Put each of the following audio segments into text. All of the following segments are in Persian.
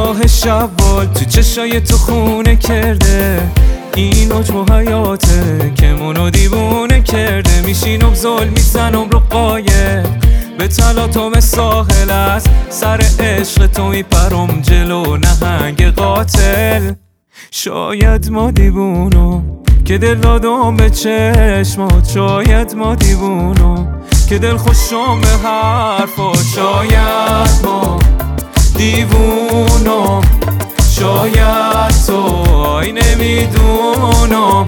ماه شوال تو چشای تو خونه کرده. این عجب حیاته که منو دیوونه کرده. میشینم ظلم میزنم رو قایق به تلاطم ساحل، از سر عشق تو میپرم جلو نهنگ قاتل. شاید ما دیوونم که دل دادم به چشمات، شاید ما دیوونم که دل خوشم به حرفات. شاید ما دیوونم، شاید تو آی نمیدونم.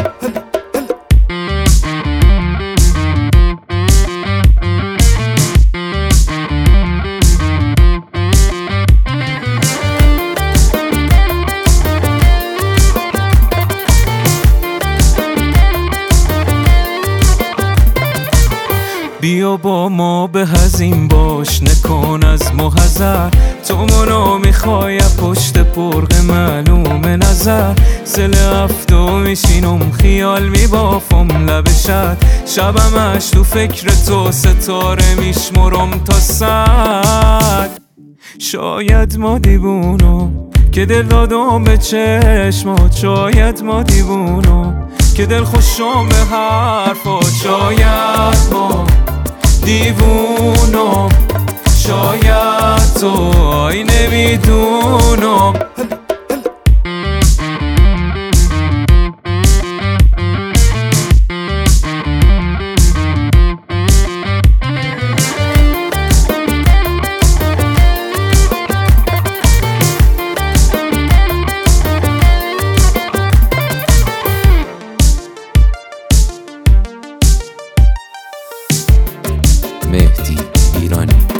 بیا با ما به هزین باش، نکن از محضر. تو منو میخوای پشت پرق معلوم نظر. سل هفتو میشینم خیال میبافم لبشت، شبمش تو فکر تو ستاره میشمرم تا 100. شاید ما دیوونم که دل دادم به چشمات، شاید ما دیوونم که دل خوشم به حرفات. شاید ما دیوونم، شاید تو آی نمیدونم. مهدی ایرانی.